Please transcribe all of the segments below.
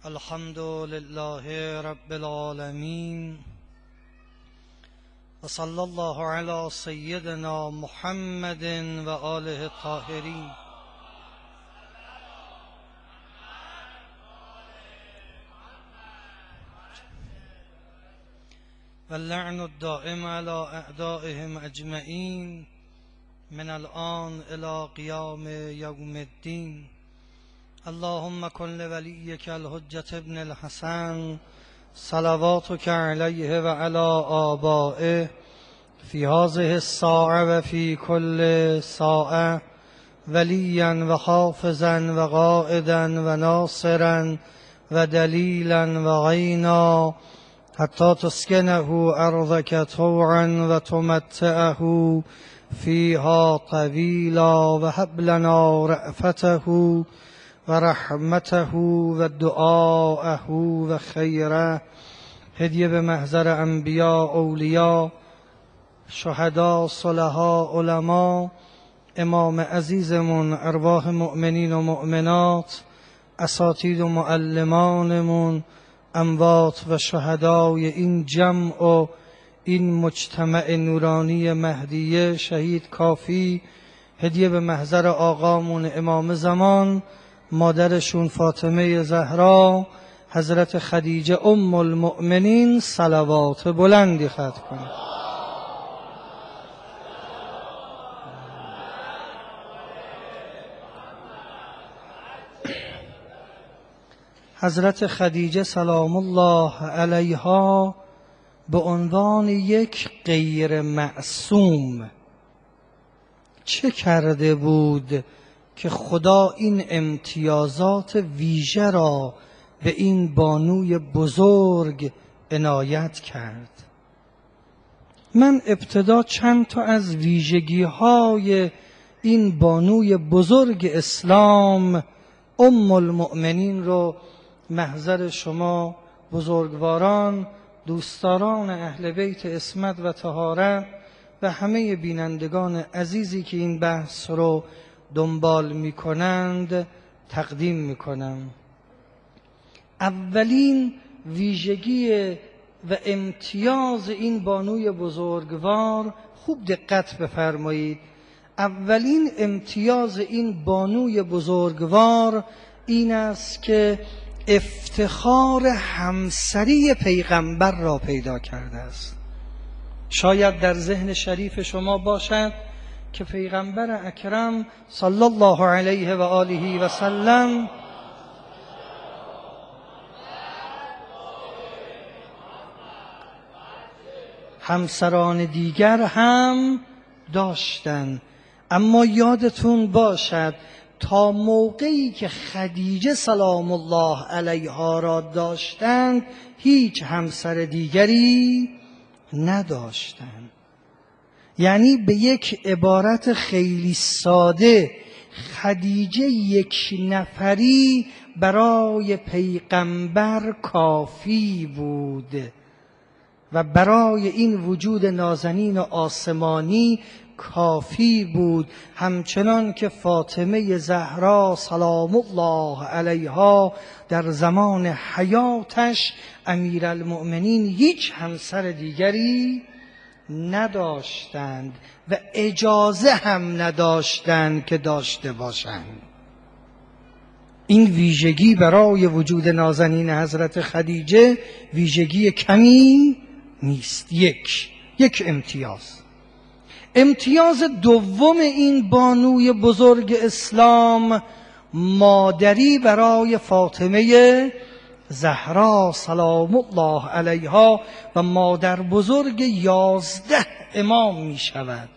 الحمد لله رب العالمين و صلی الله علی سیدنا محمد و آله الطاهرین. و اللعن الدائم على اعدائهم اجمعین من الآن الى قیام یوم الدین. اللهم کن لولیک الحجة ابن الحسن صلواتک علیه و علی آبائه فی هذه الساعة و فی کل ساعة ولیا و حافظا و قائدا و ناصرا و دلیلا و غینا حتی تسکنه ارضک طوعا و تمتعه فیها طویلا و هب لنا رأفته و رحمته و دعاءه و خیره. هدیه به محضر انبیا، اولیا، شهدا، صلحا، علما، امام عزیزمون، ارواح مؤمنین و مؤمنات، اساتید و معلمانمون، اموات و شهدای این جمع و این مجتمع نورانی مهدیه، شهید کافی. هدیه به محضر آقامون امام زمان، مادرشون فاطمه زهرا، حضرت خدیجه ام المؤمنین، صلوات بلندی ختم کنید. حضرت خدیجه سلام الله علیها به عنوان یک غیر معصوم چه کرده بود که خدا این امتیازات ویژه را به این بانوی بزرگ عنایت کرد؟ من ابتدا چند تا از ویژگی‌های این بانوی بزرگ اسلام ام المؤمنین رو محضر شما بزرگواران، دوستداران اهل بیت عصمت و طهارت و همه بینندگان عزیزی که این بحث رو دنبال میکنند تقدیم میکنم. اولین ویژگی و امتیاز این بانوی بزرگوار، خوب دقت بفرمایید، اولین امتیاز این بانوی بزرگوار این است که افتخار همسری پیغمبر را پیدا کرده است. شاید در ذهن شریف شما باشد که پیغمبر اکرم صلی الله علیه و آله و سلم همسران دیگر هم داشتند، اما یادتون باشد تا موقعی که خدیجه سلام الله علیها را داشتند هیچ همسر دیگری نداشتند. یعنی به یک عبارت خیلی ساده، خدیجه یک نفری برای پیغمبر کافی بود و برای این وجود نازنین و آسمانی کافی بود، همچنان که فاطمه زهرا سلام الله علیها در زمان حیاتش امیرالمؤمنین هیچ همسر دیگری نداشتند و اجازه هم نداشتند که داشته باشند. این ویژگی برای وجود نازنین حضرت خدیجه ویژگی کمی نیست. یک امتیاز. امتیاز دوم این بانوی بزرگ اسلام مادری برای فاطمه زهرا سلام الله علیها و مادر بزرگ 11 امام می شود.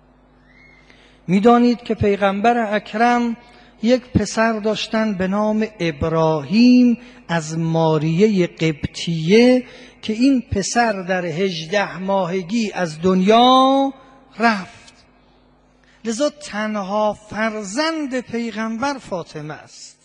می دانید که پیغمبر اکرم یک پسر داشتن به نام ابراهیم از ماریه قبطیه که این پسر در 18 ماهگی از دنیا رفت. لذا تنها فرزند پیغمبر فاطمه است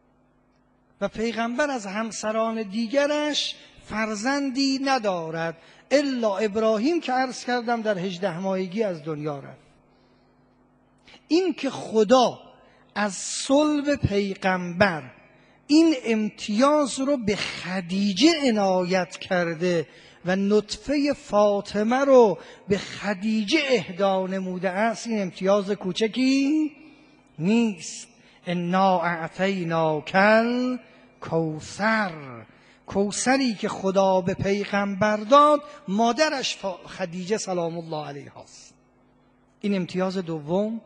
و پیغمبر از همسران دیگرش فرزندی ندارد الا ابراهیم که عرض کردم در 18 ماهگی از دنیا رفت. این که خدا از صلب پیغمبر این امتیاز رو به خدیجه عنایت کرده و نطفه فاطمه رو به خدیجه اهدا نموده است. این امتیاز کوچکی نیست. انا اعطیناک الکوثر، کوثری که خدا به پیغمبر داد مادرش خدیجه سلام الله علیها است. این امتیاز دوم.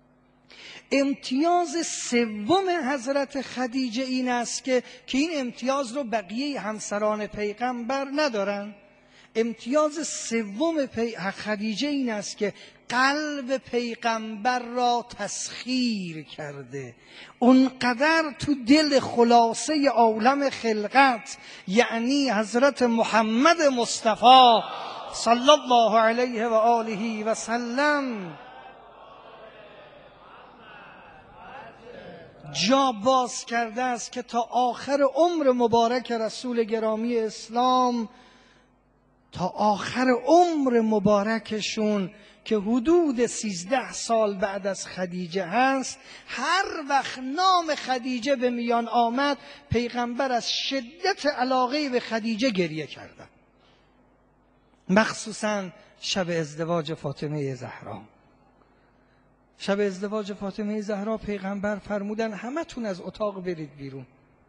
امتیاز سوم حضرت خدیجه این است که این امتیاز رو بقیه همسران پیغمبر ندارن. امتیاز سوم خدیجه این است که قلب پیغمبر را تسخیر کرده. اونقدر تو دل خلاصه عالم خلقت، یعنی حضرت محمد مصطفی صلی الله علیه و آله و سلم، جا باز کرده است که تا آخر عمر مبارک رسول گرامی اسلام، تا آخر عمر مبارکشون که حدود 13 سال بعد از خدیجه هست، هر وقت نام خدیجه به میان آمد پیغمبر از شدت علاقه به خدیجه گریه کردن. مخصوصا شب ازدواج فاطمه زهرا. شب ازدواج فاطمه زهرا پیغمبر فرمودن همتون از اتاق برید بیرون.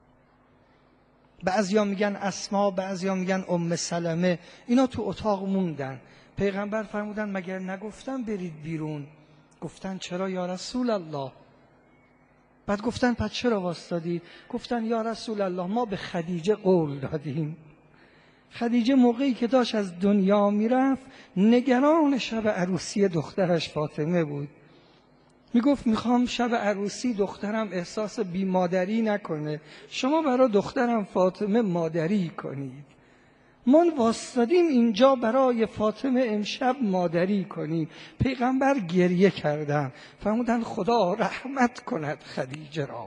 بعضیا میگن اسما، بعضیا میگن ام سلمه، اینا تو اتاق موندن. پیغمبر فرمودن مگر نگفتم برید بیرون؟ گفتن چرا یا رسول الله؟ بعد گفتن پس چرا واسطادید؟ گفتن یا رسول الله ما به خدیجه قول دادیم. خدیجه موقعی که داشت از دنیا میرفت نگران شب عروسی دخترش فاطمه بود. میگفت میخوام شب عروسی دخترم احساس بیمادری نکنه، شما برای دخترم فاطمه مادری کنید. ما واسطادیم اینجا برای فاطمه امشب مادری کنیم. پیغمبر گریه کردن، فرمودن خدا رحمت کند خدیجه را.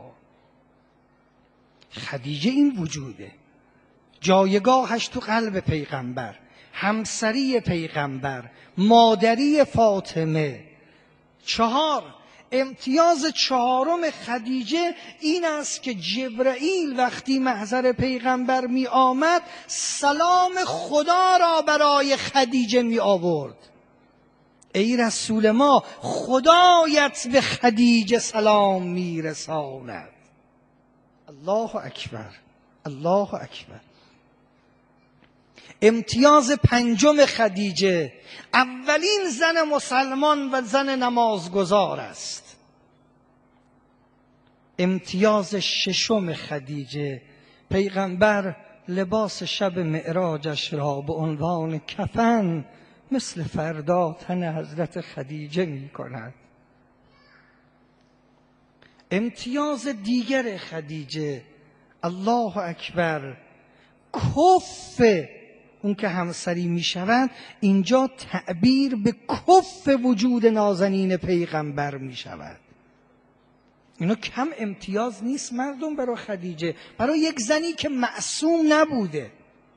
خدیجه این وجوده، جایگاهش تو قلب پیغمبر، همسری پیغمبر، مادری فاطمه. 4. امتیاز 4 خدیجه این است که جبرائیل وقتی محضر پیغمبر می آمد سلام خدا را برای خدیجه می آورد. ای رسول ما، خدایت به خدیجه سلام می رساند. الله اکبر، الله اکبر. امتیاز 5 خدیجه، اولین زن مسلمان و زن نمازگزار است. امتیاز 6 خدیجه، پیغمبر لباس شب معراجش را به عنوان کفن مثل فردا تن حضرت خدیجه می کند. امتیاز دیگر خدیجه، الله اکبر، کف اون که همسری می شود، اینجا تعبیر به کف وجود نازنین پیغمبر می شود. اینا کم امتیاز نیست مردم برای خدیجه، برای یک زنی که معصوم نبوده.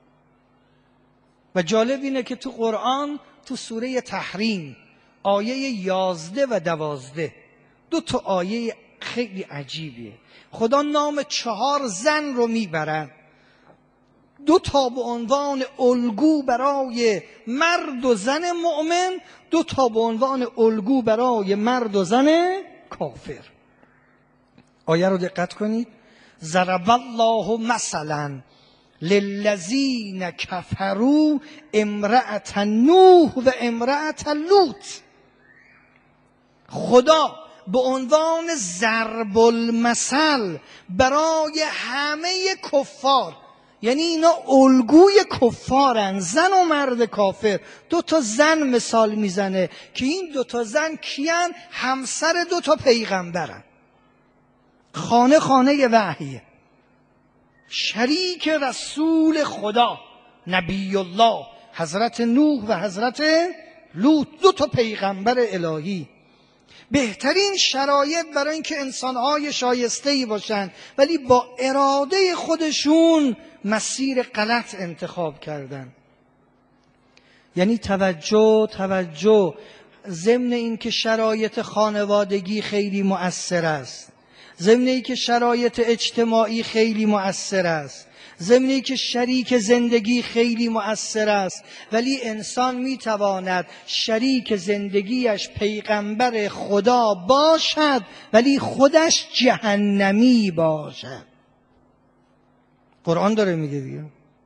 و جالب اینه که تو قرآن تو سوره تحریم آیه 11 و 12 2 تا آیه خیلی عجیبیه. خدا نام 4 زن رو میبرن، 2 تا به عنوان الگو برای مرد و زن مؤمن، 2 تا به عنوان الگو برای مرد و زن کافر. آیه رو دقت کنید. ضرب الله مثلا للذین کفروا امرأة نوح و امرأة لوط. خدا به عنوان ضرب المثل برای همه کفار، یعنی اینا الگوی کفارن، زن و مرد کافر، 2 تا زن مثال میزنه که این 2 تا زن کیان؟ همسر 2 تا پیغمبرن. خانه خانه وحیه، شریک رسول خدا نبی الله حضرت نوح و حضرت لوط، 2 تا پیغمبر الهی. بهترین شرایط برای اینکه انسان‌های شایسته‌ای باشن، ولی با اراده خودشون مسیر غلط انتخاب کردن. یعنی توجه، ضمن اینکه شرایط خانوادگی خیلی مؤثر است، ضمن که شرایط اجتماعی خیلی مؤثر است، ضمن که شریک زندگی خیلی مؤثر است، ولی انسان میتواند شریک زندگیش پیغمبر خدا باشد ولی خودش جهنمی باشد. قرآن داره میگه دیگه.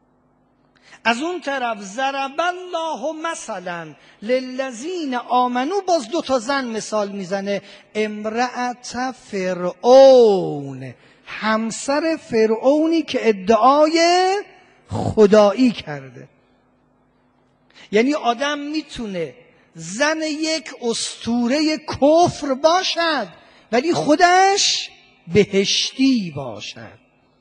از اون طرف ضرب الله مثلا للذین آمنو، باز 2 زن مثال میزنه. امرأت فرعون، همسر فرعونی که ادعای خدایی کرده. یعنی آدم میتونه زن یک اسطوره کفر باشد ولی خودش بهشتی باشد.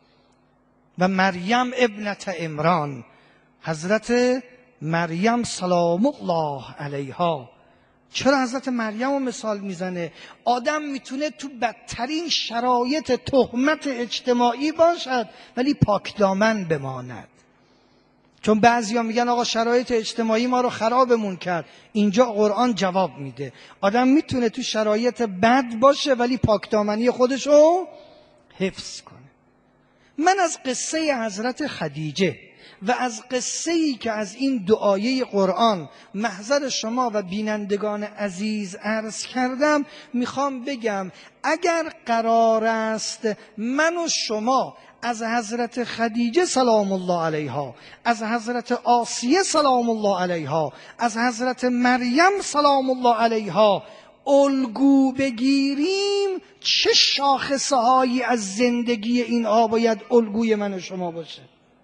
و مریم ابنت عمران، حضرت مریم سلام الله علیها. چرا حضرت مریم رو مثال میزنه؟ آدم میتونه تو بدترین شرایط تهمت اجتماعی باشد ولی پاکدامن بماند. چون بعضیا میگن آقا شرایط اجتماعی ما رو خرابمون کرد. اینجا قرآن جواب میده آدم میتونه تو شرایط بد باشه ولی پاکدامنی خودش رو حفظ کنه. من از قصه حضرت خدیجه و از قصه‌ای که از این 2 آیه قرآن محضر شما و بینندگان عزیز عرض کردم میخوام بگم اگر قرار است من و شما از حضرت خدیجه سلام الله علیها، از حضرت آسیه سلام الله علیها، از حضرت مریم سلام الله علیها الگو بگیریم، چه شاخصه‌هایی از زندگی اینها باید الگوی من و شما باشه.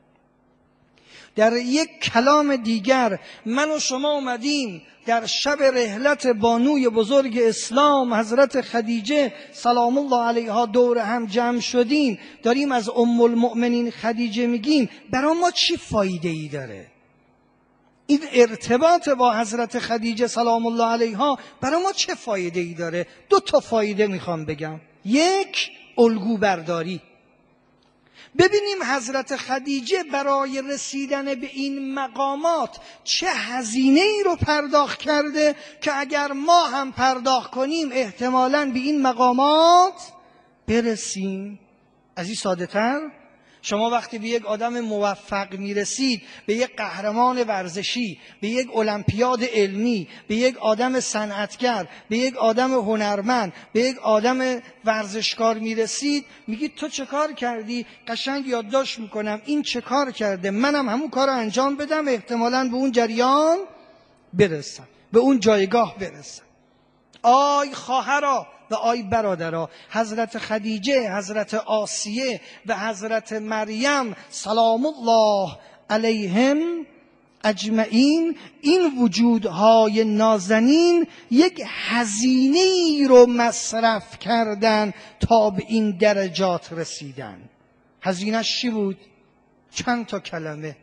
در یک کلام دیگر من و شما اومدیم در شب رحلت بانوی بزرگ اسلام حضرت خدیجه سلام الله علیها دور هم جمع شدیم، داریم از ام المؤمنین خدیجه میگیم. برای ما چی فایده ای داره؟ این ارتباط با حضرت خدیجه سلام الله علیها برای ما چه فایده ای داره؟ 2 فایده میخوام بگم. یک، الگو برداری. ببینیم حضرت خدیجه برای رسیدن به این مقامات چه هزینه ای رو پرداخت کرده که اگر ما هم پرداخت کنیم احتمالاً به این مقامات برسیم. از این ساده تر شما وقتی به یک آدم موفق میرسید، به یک قهرمان ورزشی، به یک المپیاد علمی، به یک آدم صنعتگر، به یک آدم هنرمند، به یک آدم ورزشکار میرسید، میگید تو چه کار کردی؟ قشنگ یادداشت میکنم این چه کار کرده، منم همون کار رو انجام بدم، احتمالاً به اون جریان برسم، به اون جایگاه برسم. آی خواهرا و آی برادرها، حضرت خدیجه، حضرت آسیه و حضرت مریم سلام الله علیهم اجمعین، این وجودهای نازنین یک هزینه‌ای رو مصرف کردن تا به این درجات رسیدن. هزینه‌اش چی بود؟ چند تا کلمه.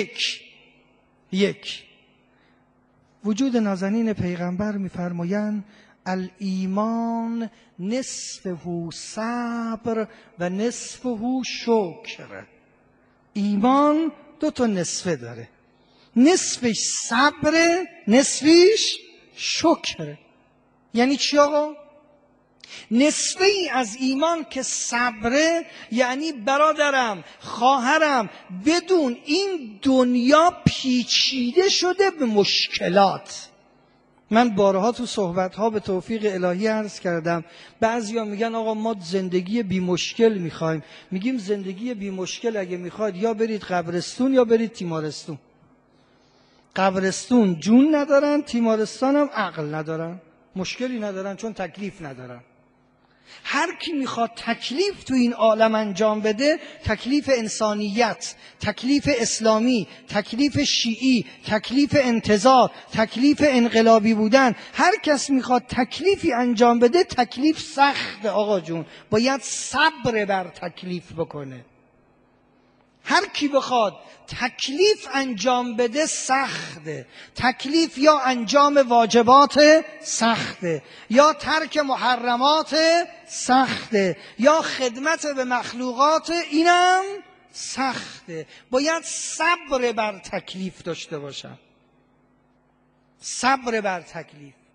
یک وجود نازنین پیغمبر می‌فرمایند الایمان نصفه صبر و نصفه شکر. ایمان 2 نصفه داره، نصفش صبر، نصفش شکر. یعنی چی آقا؟ نصفه ای از ایمان که صبره، یعنی برادرم، خواهرم، بدون این دنیا پیچیده شده به مشکلات. من بارها تو صحبتها به توفیق الهی عرض کردم، بعضیا میگن آقا ما زندگی بی مشکل میخوایم. میگیم زندگی بی مشکل اگه میخواید یا برید قبرستون یا برید تیمارستون. قبرستون جون ندارن، تیمارستان هم عقل ندارن، مشکلی ندارن چون تکلیف ندارن. هر کی میخواد تکلیف تو این عالم انجام بده، تکلیف انسانیت، تکلیف اسلامی، تکلیف شیعی، تکلیف انتزاع، تکلیف انقلابی بودن، هر کس میخواد تکلیفی انجام بده تکلیف سخت آقا جون، باید صبر بر تکلیف بکنه. هر کی بخواد تکلیف انجام بده سخته. تکلیف یا انجام واجبات سخته، یا ترک محرمات سخته، یا خدمت به مخلوقات، اینم سخته. باید صبر بر تکلیف داشته باشم. صبر بر تکلیف.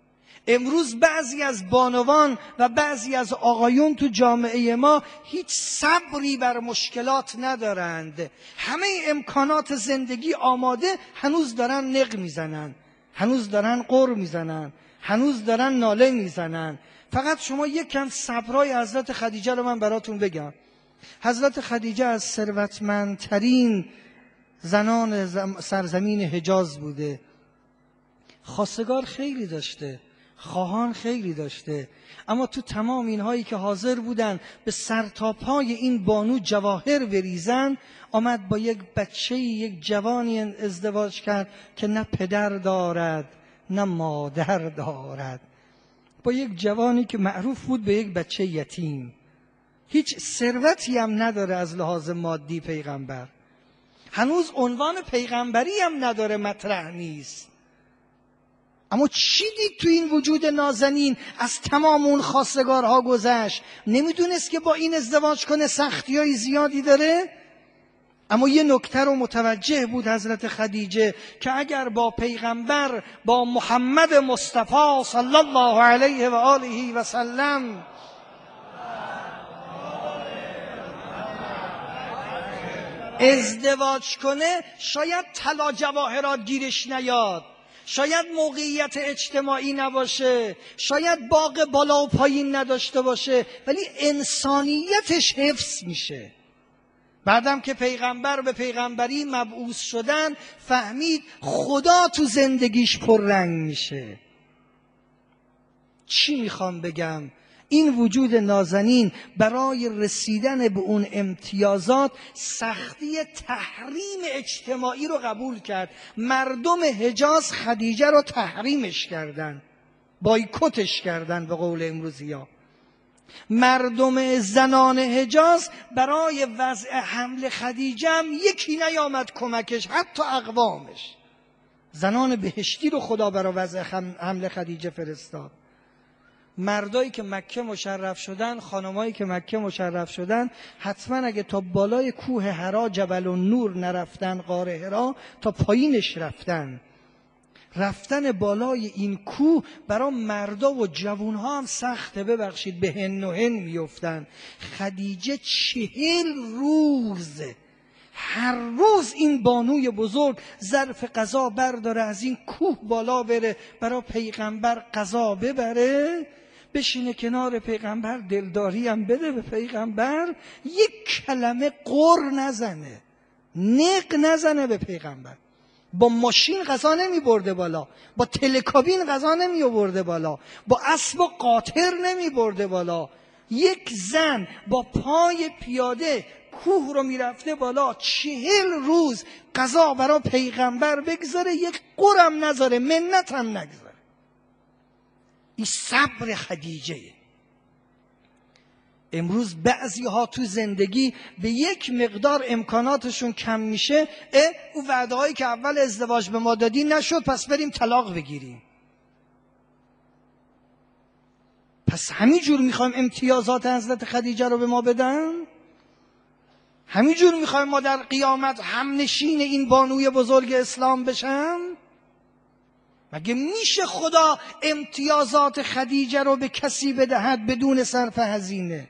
امروز بعضی از بانوان و بعضی از آقایون تو جامعه ما هیچ صبری بر مشکلات ندارند. همه امکانات زندگی آماده، هنوز دارن نق میزنن، هنوز دارن قر میزنن، هنوز دارن ناله میزنن. فقط شما یک کم صبرای حضرت خدیجه رو من براتون بگم. حضرت خدیجه از ثروتمندترین زنان سرزمین حجاز بوده. خواستگار خیلی داشته، خواهان خیلی داشته، اما تو تمام اینهایی که حاضر بودن به سر تا پای این بانو جواهر بریزن، آمد با یک بچه، یک جوانی ازدواج کرد که نه پدر دارد نه مادر دارد، با یک جوانی که معروف بود به یک بچه یتیم. هیچ ثروتی هم نداره از لحاظ مادی پیغمبر، هنوز عنوان پیغمبری هم نداره، مطرح نیست. اما چی دید تو این وجود نازنین؟ از تمام اون خواستگارها گذشت. نمیدونست که با این ازدواج کنه سختیای زیادی داره؟ اما یه نکته رو متوجه بود حضرت خدیجه که اگر با پیغمبر، با محمد مصطفی صلی الله علیه و آله و سلم ازدواج کنه، شاید طلا جواهرات گیرش نیاد، شاید موقعیت اجتماعی نباشه، شاید باغ بالا و پایین نداشته باشه، ولی انسانیتش حفظ میشه. بعدم که پیغمبر به پیغمبری مبعوث شدن، فهمید خدا تو زندگیش پررنگ میشه. چی میخوام بگم؟ این وجود نازنین برای رسیدن به اون امتیازات سختی تحریم اجتماعی رو قبول کرد. مردم حجاز خدیجه رو تحریمش کردن، بایکوتش کردن به قول امروزی‌ها. مردم زنان حجاز برای وضع حمل خدیجه هم یکی نیامد کمکش، حتی اقوامش. زنان بهشتی رو خدا برای وضع حمل خدیجه فرستاد. مردایی که مکه مشرف شدن، خانمایی که مکه مشرف شدن، حتما اگه تا بالای کوه حرا جبل النور نرفتن، غار حرا، تا پایینش رفتن بالای این کوه برای مردا و جوونها هم سخته، ببخشید به هن و هن میفتن. خدیجه 40 روز، هر روز این بانوی بزرگ ظرف غذا برداره از این کوه بالا بره برای پیغمبر غذا ببره، بشینه کنار پیغمبر، دلداری هم بده به پیغمبر، یک کلمه قر نزنه، نق نزنه به پیغمبر. با ماشین غذا نمی برده بالا، با تلکابین غذا نمی برده بالا، با اسب و قاطر نمی برده بالا. یک زن با پای پیاده کوه رو می رفته بالا، 40 روز غذا برای پیغمبر بگذاره، یک قرم نذاره، منت هم نگذاره. این صبر خدیجه. امروز بعضی ها تو زندگی به یک مقدار امکاناتشون کم میشه، اون وعده هایی که اول ازدواج به ما دادی نشد، پس بریم طلاق بگیریم. پس همینجور میخوایم امتیازات حضرت خدیجه رو به ما بدن؟ همینجور میخوایم ما در قیامت همنشین این بانوی بزرگ اسلام بشم؟ مگه میشه خدا امتیازات خدیجه رو به کسی بدهد بدون صرف هزینه؟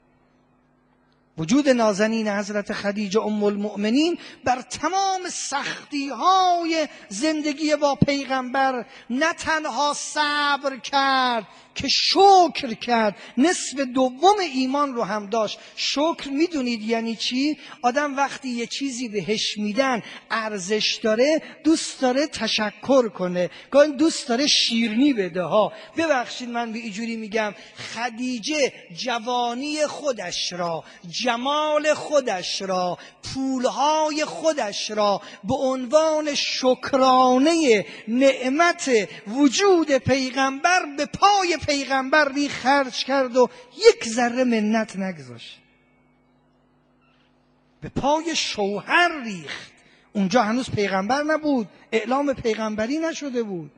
وجود نازنین حضرت خدیجه ام المؤمنین بر تمام سختی های زندگی با پیغمبر نه تنها صبر کرد که شکر کرد، نصف دوم ایمان رو هم داشت. شکر میدونید یعنی چی؟ آدم وقتی یه چیزی بهش میدن ارزش داره، دوست داره تشکر کنه، گاهی دوست داره شیرینی بده ها. ببخشید من به اینجوری میگم، خدیجه جوانی خودش را، جمال خودش را، پولهای خودش را به عنوان شکرانه نعمت وجود پیغمبر به پای پیغمبر خرج کرد و یک ذره منت نگذاشت. به پای شوهر ریخت. اونجا هنوز پیغمبر نبود، اعلام پیغمبری نشده بود.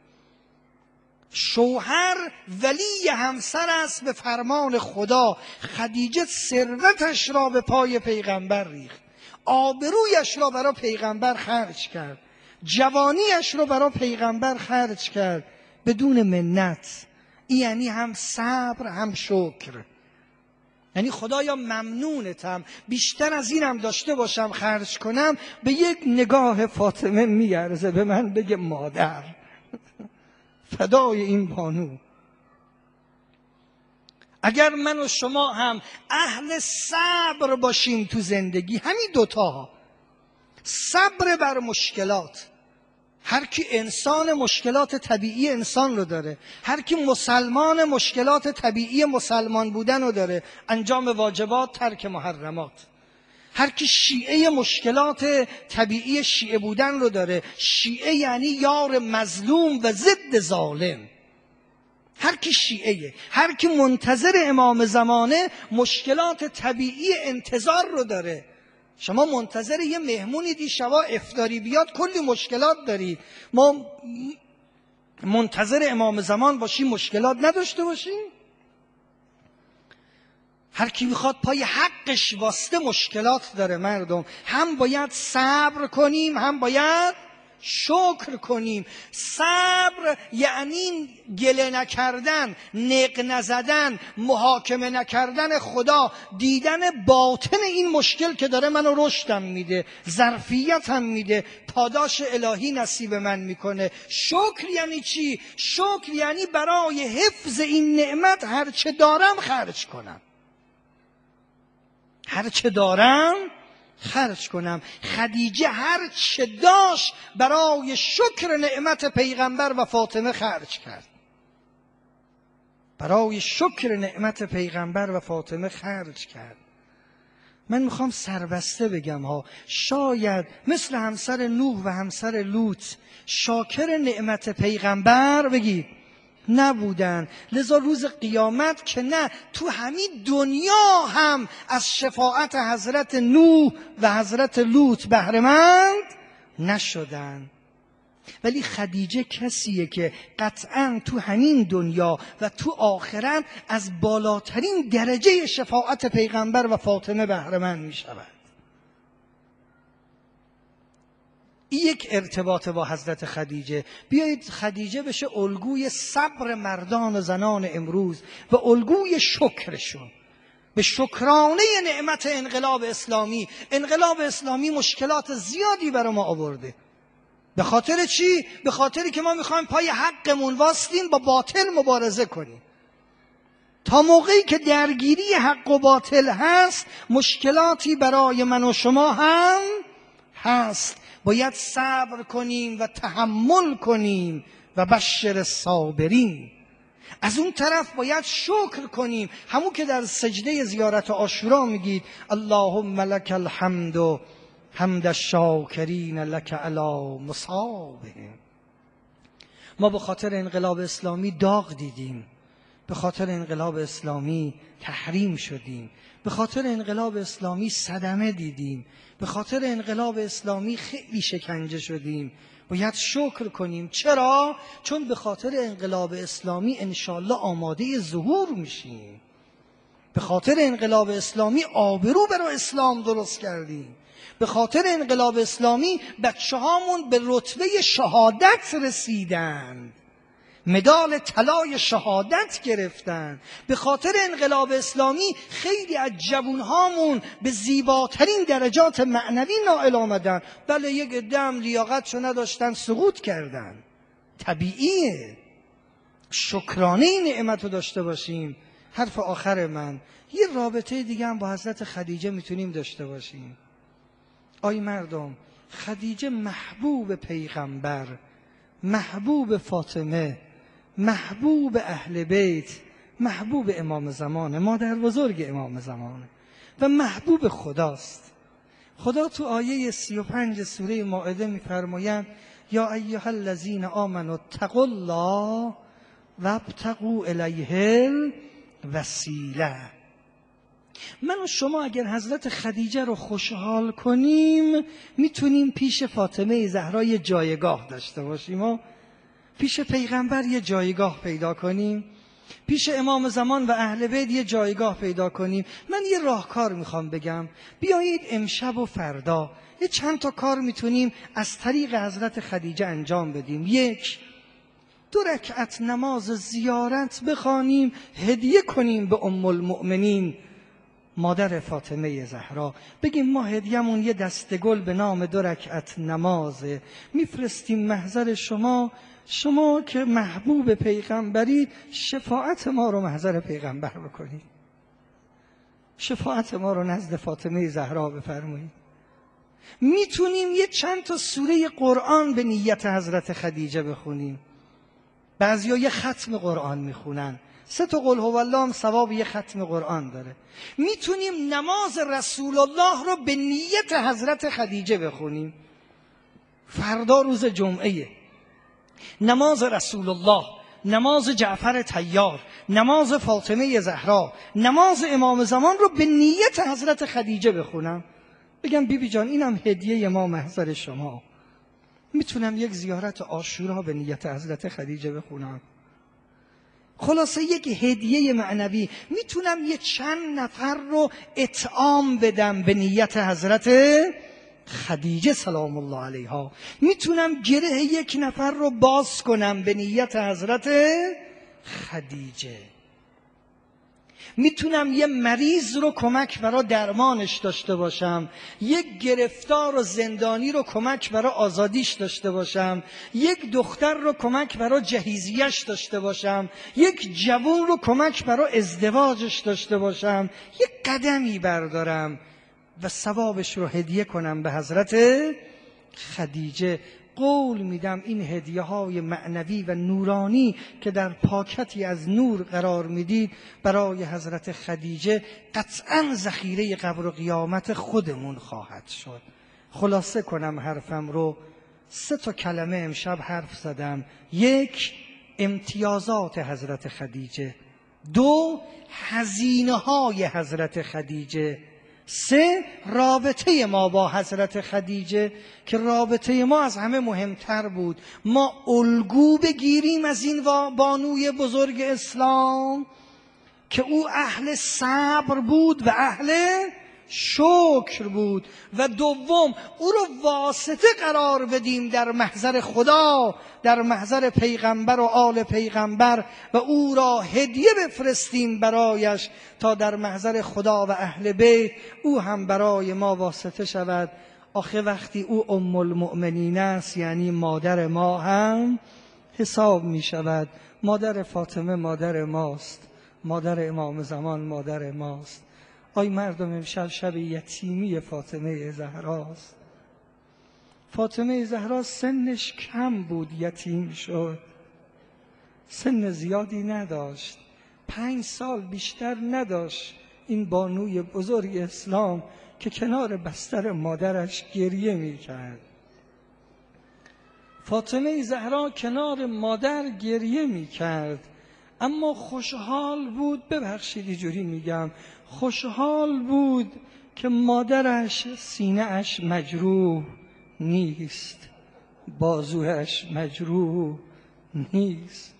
شوهر ولی همسر است به فرمان خدا. خدیجه ثروتش را به پای پیغمبر ریخت، آبرویش را برای پیغمبر خرج کرد، جوانیش را برای پیغمبر خرج کرد بدون منت. این یعنی هم صبر هم شکر. یعنی خدایا ممنونتم، بیشتر از اینم داشته باشم خرج کنم. به یک نگاه فاطمه میارزه به من بگه مادر فدای این بانو. اگر من و شما هم اهل صبر باشیم تو زندگی، همین دوتا، صبر بر مشکلات. هر کی انسان مشکلات طبیعی انسان رو داره، هر کی مسلمان مشکلات طبیعی مسلمان بودن رو داره، انجام واجبات، ترک محرمات. هر کی شیعه مشکلات طبیعی شیعه بودن رو داره، شیعه یعنی یار مظلوم و ضد ظالم. هر کی شیعه، هر کی منتظر امام زمانه، مشکلات طبیعی انتظار رو داره. شما منتظر یه مهمونی دی شبا افطاری بیاد، کلی مشکلات دارید. ما منتظر امام زمان باشیم مشکلات نداشته باشیم؟ هر کی میخواد پای حقش واسطه مشکلات داره. مردم هم باید صبر کنیم هم باید شکر کنیم. صبر یعنی گله نکردن، نق نزدن، محاکمه نکردن خدا، دیدن باطن این مشکل که داره منو رشدم میده، ظرفیتم میده، پاداش الهی نصیب من میکنه. شکر یعنی چی؟ شکر یعنی برای حفظ این نعمت هرچه دارم خرج کنم، هرچه دارم خرج کنم. خدیجه هر چه داشت برای شکر نعمت پیغمبر و فاطمه خرج کرد. برای شکر نعمت پیغمبر و فاطمه خرج کرد. من میخوام سربسته بگم ها، شاید مثل همسر نوح و همسر لوط شاکر نعمت پیغمبر بگید نبودن. لذا روز قیامت که نه، تو همین دنیا هم از شفاعت حضرت نوح و حضرت لوط بهره مند نشدن. ولی خدیجه کسیه که قطعاً تو همین دنیا و تو آخرت از بالاترین درجه شفاعت پیغمبر و فاطمه بهره مند می شود. این یک ارتباط با حضرت خدیجه. بیایید خدیجه بشه الگوی صبر مردان و زنان امروز و الگوی شکرشون، به شکرانه نعمت انقلاب اسلامی. انقلاب اسلامی مشکلات زیادی برای ما آورده. به خاطر چی؟ به خاطری که ما میخوایم پای حقمون واسطیم با باطل مبارزه کنیم. تا موقعی که درگیری حق و باطل هست، مشکلاتی برای من و شما هم هست. باید صبر کنیم و تحمل کنیم و بشر الصابرین. از اون طرف باید شکر کنیم، همون که در سجده زیارت عاشورا میگید اللهم لک الحمد و حمد الشاکرین لک علی مصابهم. ما به خاطر انقلاب اسلامی داغ دیدیم، به خاطر انقلاب اسلامی تحریم شدیم، به خاطر انقلاب اسلامی صدمه دیدیم، به خاطر انقلاب اسلامی خیلی شکنجه شدیم. باید شکر کنیم. چرا؟ چون به خاطر انقلاب اسلامی انشالله آماده ظهور میشیم. به خاطر انقلاب اسلامی آبرو برای اسلام درست کردیم. به خاطر انقلاب اسلامی بچه‌هامون به رتبه شهادت رسیدن، مدال طلای شهادت گرفتن. به خاطر انقلاب اسلامی خیلی از جوانهامون به زیباترین درجات معنوی نائل آمدن. بله یک عده هم لیاقتشو نداشتن، سقوط کردن. طبیعیه. شکرانه این نعمت رو داشته باشیم. حرف آخر من، یه رابطه دیگه هم با حضرت خدیجه میتونیم داشته باشیم. آی مردم، خدیجه محبوب پیغمبر، محبوب فاطمه، محبوب اهل بیت، محبوب امام زمانه، مادر بزرگ امام زمانه و محبوب خداست. خدا تو آیه 35 سوره مائده می‌فرماید یا ایها الذین آمنوا اتقوا الله وابتغوا الیه الوسیله. من و شما اگر حضرت خدیجه رو خوشحال کنیم میتونیم پیش فاطمه زهرا یه جایگاه داشته باشیم و پیش پیغمبر یه جایگاه پیدا کنیم، پیش امام زمان و اهل بیت یه جایگاه پیدا کنیم. من یه راهکار میخوام بگم، بیایید امشب و فردا یه چند تا کار میتونیم از طریق حضرت خدیجه انجام بدیم. یک، 2 رکعت نماز زیارت بخوانیم، هدیه کنیم به ام المؤمنین مادر فاطمه زهرا. بگیم ما هدیه‌مون یه دسته گل به نام 2 رکعت نمازه، میفرستیم محضر شما، شما که محبوب پیغمبرید شفاعت ما رو محضر پیغمبر بکنید، شفاعت ما رو نزد فاطمه زهرا بفرمایید. میتونیم یه چند تا سوره قرآن به نیت حضرت خدیجه بخونیم. بعضیا یه ختم قرآن میخونن، 3 تا قل هو الله هم ثواب یه ختم قرآن داره. میتونیم نماز رسول الله رو به نیت حضرت خدیجه بخونیم. فردا روز جمعه، نماز رسول الله، نماز جعفر طیار، نماز فاطمه زهرا، نماز امام زمان رو به نیت حضرت خدیجه بخونم، بگم بیبی جان اینم هدیه ما محضر شما. میتونم یک زیارت عاشورا به نیت حضرت خدیجه بخونم. خلاصه یک هدیه معنوی. میتونم یه چند نفر رو اطعام بدم به نیت حضرت خدیجه سلام الله علیها. میتونم گره یک نفر رو باز کنم به نیت حضرت خدیجه. میتونم یه مریض رو کمک برای درمانش داشته باشم، یک گرفتار و زندانی رو کمک برای آزادیش داشته باشم، یک دختر رو کمک برای جهیزیش داشته باشم، یک جوان رو کمک برای ازدواجش داشته باشم، یک قدمی بردارم و ثوابش رو هدیه کنم به حضرت خدیجه. قول میدم این هدیه های معنوی و نورانی که در پاکتی از نور قرار میدید برای حضرت خدیجه قطعا ذخیره قبر و قیامت خودمون خواهد شد. خلاصه کنم حرفم رو، 3 تا کلمه امشب حرف زدم. 1 امتیازات حضرت خدیجه، 2 هزینه های حضرت خدیجه، 3 رابطه ما با حضرت خدیجه که رابطه ما از همه مهمتر بود. ما الگو بگیریم از این بانوی بزرگ اسلام که او اهل صبر بود و اهل شکر بود، و دوم او رو واسطه قرار بدیم در محضر خدا، در محضر پیغمبر و آل پیغمبر، و او را هدیه بفرستیم برایش تا در محضر خدا و اهل بیت او هم برای ما واسطه شود. آخه وقتی او ام المؤمنین است یعنی مادر ما هم حساب می شود. مادر فاطمه مادر ماست، مادر امام زمان مادر ماست. آی مردم امشب شب یتیمی فاطمه زهراست. فاطمه زهرا سنش کم بود یتیم شد، سن زیادی نداشت، 5 سال بیشتر نداشت. این بانوی بزرگ اسلام که کنار بستر مادرش گریه می کرد. فاطمه زهرا کنار مادر گریه می کرد، اما خوشحال بود، ببخشید اینجوری میگم، خوشحال بود که مادرش سینه اش مجروح نیست، بازویش مجروح نیست،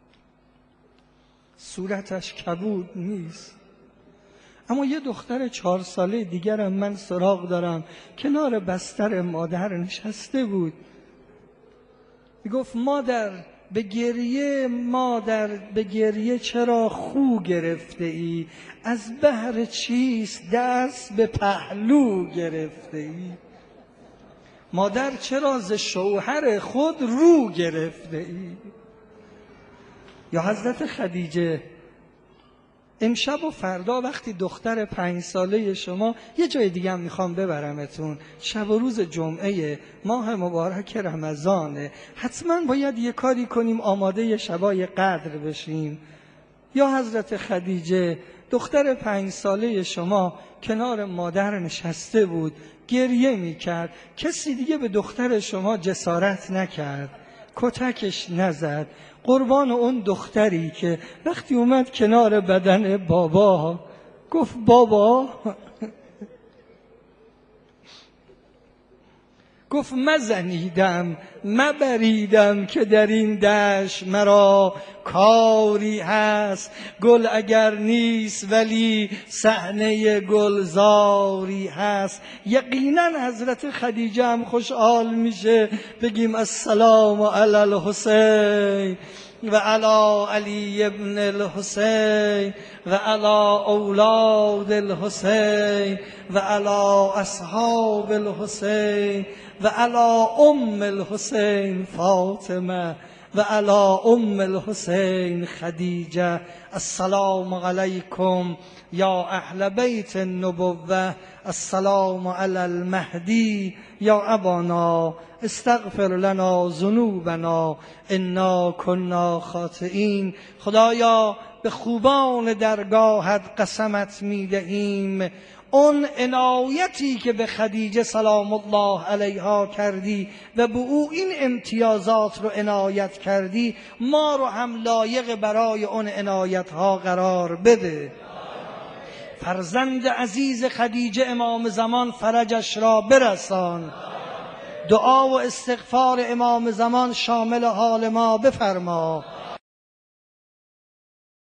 صورتش کبود نیست. اما یه دختر 4 ساله دیگرم من سراغ دارم کنار بستر مادر نشسته بود، میگفت مادر به گریه چرا خو گرفته ای؟ از بهر چیست دست به پهلو گرفته ای؟ مادر چرا ز شوهر خود رو گرفته ای؟ یا حضرت خدیجه امشب و فردا وقتی دختر 5 ساله شما، یه جای دیگه هم میخوام ببرمتون، شب و روز جمعه ماه مبارک رمضانه، حتما باید یه کاری کنیم آماده شبای قدر بشیم. یا حضرت خدیجه دختر 5 ساله شما کنار مادر نشسته بود گریه میکرد، کسی دیگه به دختر شما جسارت نکرد، کتکش نزد، قربان اون دختری که وقتی اومد کنار بدن بابا گفت بابا، گفت مزنیدم مبریدم که در این دشت مرا کاری هست، گل اگر نیست ولی صحنه گلزاری هست. یقینا حضرت خدیجه هم خوشحال میشه بگیم السلام علی الحسین و علی علی ابن الحسین و علی اولاد الحسین و علی اصحاب الحسین و علی ام الحسین فاطمه و علی ام الحسین خدیجه. السلام علیکم یا اهل بیت النبوه، السلام علی المهدی یا ابانا، استغفر لنا ذنوبنا انا کنا خاطئین. خدایا به خوبان درگاهت قسمت میدهیم اون عنایتی که به خدیجه سلام الله علیها کردی و به او این امتیازات رو عنایت کردی، ما رو هم لایق برای اون عنایت ها قرار بده. فرزند عزیز خدیجه امام زمان فرجش را برسان. دعا و استغفار امام زمان شامل حال ما بفرما.